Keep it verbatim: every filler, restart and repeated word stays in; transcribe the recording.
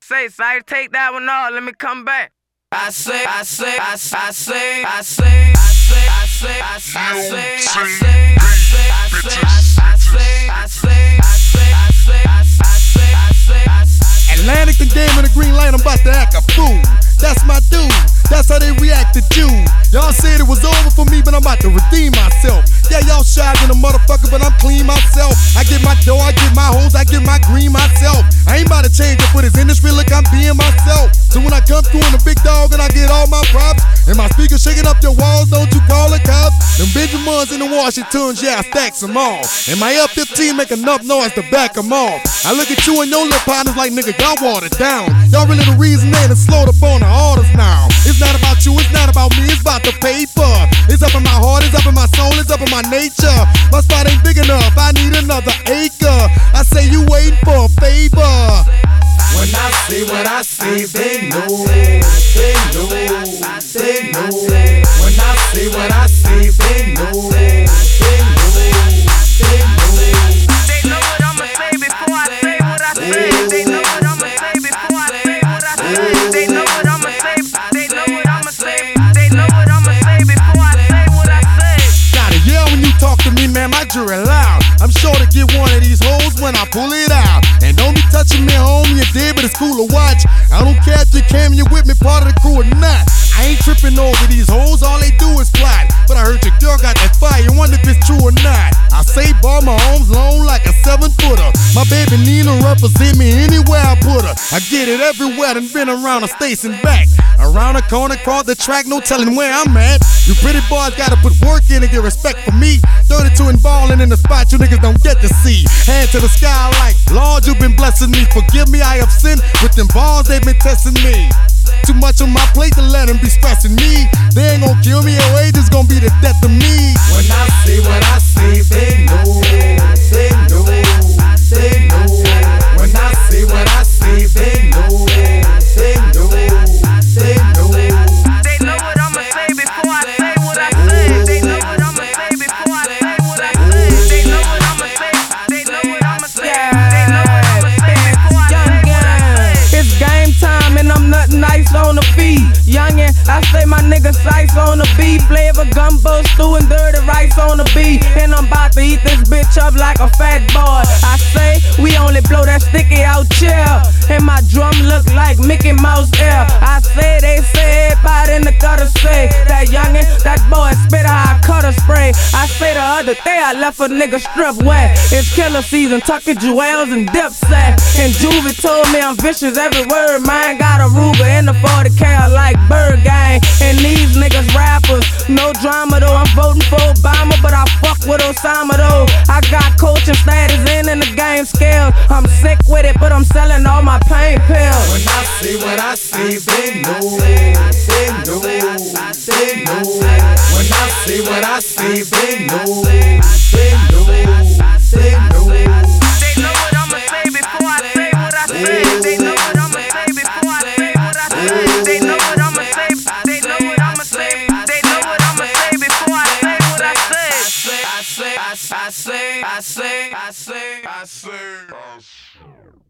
say, say, take that one off, let me come back. I say, I say, I say, I say, I say, I say, I say, I say, I say, I say, I say, I say, I say, I say, I say, I say, I say, I say. Atlantic the game in the green light, I'm about to act a fool. That's my dude, that's how they react to you. Y'all said it was over for me, but I'm about to redeem myself. Yeah, y'all shy than a motherfucker, but I'm clean myself. I get my dough, I get my hoes, I get my green myself. I ain't about to change it for this industry, look, I'm being myself. So when I come through in the big dog and I get all my props, and my speakers shaking up your walls, don't you call the cops? Them Benjamins and the Washingtons, yeah, I stacks them all. And my F fifteen make enough noise to back them off. I look at you and your little partners like, nigga, y'all watered down. Y'all really the reason they done slowed up on the orders now. It's not about you, it's not about me, it's about the paper. It's up in my heart, it's up in my soul, it's up in my nature. My spot ain't big enough, I need another acre. I say you waiting for a favor. When I say what I say, they know, they know, they know. When I say what I say, they know, they know, they know. They know what I'ma say before I say what I say. They know what I'ma say before I say what I say. They know what I'ma say. They know what I'ma say. They know what I'ma say before I say what I say. Gotta yell when you talk to me, man, my jury loud. I'm sure to get one of these hoes when I pull it out. And don't be touching me, home, you did, but it's cool to watch. I don't care if you came, you with me, part of the crew or not. I ain't tripping over these hoes, all they do is plot. But I heard your girl got that fire, wonder if it's true or not. I say bar my homes long like a seven footer. My baby Nina represent me anywhere I put her. I get it everywhere, done been around the states and back. Around the corner, across the track, no telling where I'm at. You pretty boys gotta put work in and get respect for me. thirty-two and ballin' in the spot you niggas don't get to see. Hand to the sky like, Lord, you been blessing me. Forgive me, I have sinned. With them balls, they been testing me. Too much on my plate to let them be stressing me. They ain't gon' kill me, your age is gon' be the death of me. When I say what I say, they know, they know, they know. When I say what I say, they know, they know, they know. They know what I'ma say before I say what I say. They know what I'ma say before I say what I say. They know what I'ma say. They know what I'ma say. They know what I'ma say before I say what I say. It's game time and I'm nothing nice on the feed. Youngin', I say my nigga Sice on the beat. Flavor gumbo stew and dirty rice on the beat. And I'm about to eat this bitch up like a fat boy. I say we only blow that sticky out chill. And my drum look like Mickey Mouse air. I say they say everybody in the gutter say that youngin', that boy spit how I cut a spray. I say the other day I left a nigga strip wet. It's killer season, Tucker Jewels and Dipset. And Juvie told me I'm vicious every word. Mine got a Ruger in the forty cal like Bird Gang. And these niggas rappers, no drama though. I'm voting for Obama, but I fuck with Osama though. I got coaching status in in the game scale. I'm sick with it, but I'm selling all my pain pills. When I say what I say, they know, they know, they know. When I say what I say, they know, they know, they know. They know what I'ma say before I say what I say. They know what I'ma say before I say what I say. They know what I'ma say. They know what I'ma say. They know what I'ma say before I say what I say. I say, I say, I say, I say, I say, I say.